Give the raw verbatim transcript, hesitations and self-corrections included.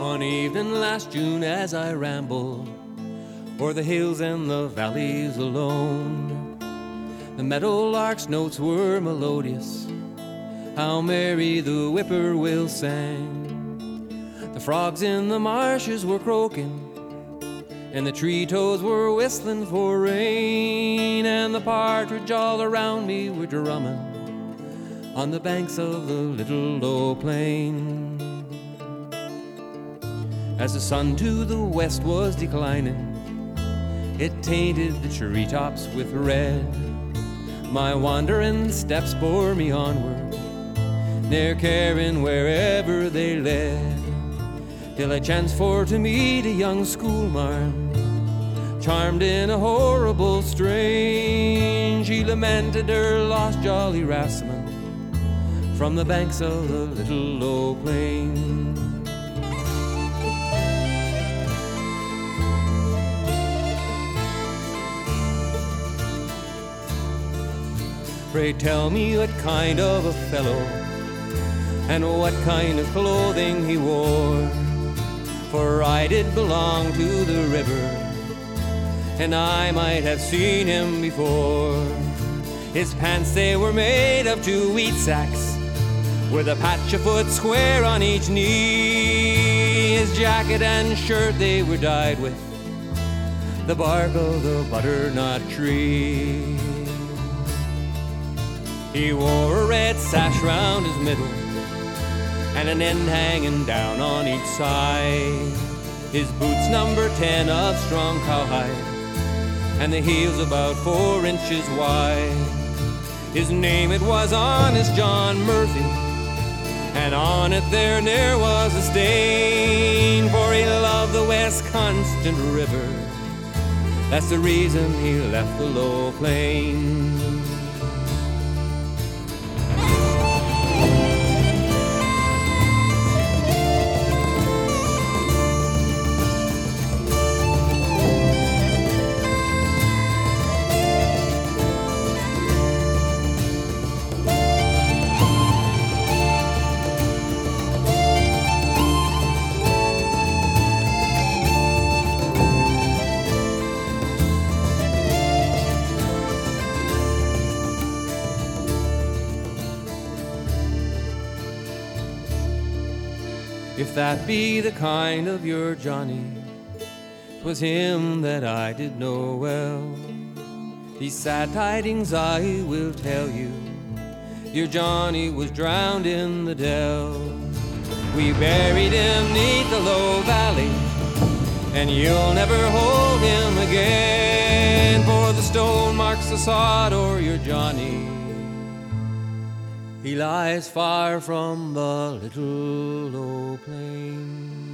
One evening last June as I rambled o'er the hills and the valleys alone, the meadowlark's notes were melodious, how merry the whippoorwill sang. The frogs in the marshes were croaking, and the tree toads were whistling for rain, and the partridge all around me were drumming on the banks of the little low plain. As the sun to the west was declining, it tainted the treetops with red. My wandering steps bore me onward, ne'er caring wherever they led, till I chanced for to meet a young schoolmarm, charmed in a horrible strain. She lamented her lost jolly Rasmus from the banks of the little low plain. Pray tell me what kind of a fellow and what kind of clothing he wore, for I did belong to the river, and I might have seen him before. His pants, they were made of two wheat sacks, with a patch a foot square on each knee. His jacket and shirt, they were dyed with the bark of the butternut tree. He wore a red sash round his middle, and an end hanging down on each side. His boots number ten of strong cowhide, and the heels about four inches wide. His name it was Honest John Murphy, and on it there ne'er was a stain, for he loved the Wisconsin River. That's the reason he left the low plain. If that be the kind of your Johnny, 'twas him that I did know well. These sad tidings I will tell you, your Johnny was drowned in the dell. We buried him neath the low valley, and you'll never hold him again, for the stone marks the sod o'er your Johnny. He lies far from the little low plain.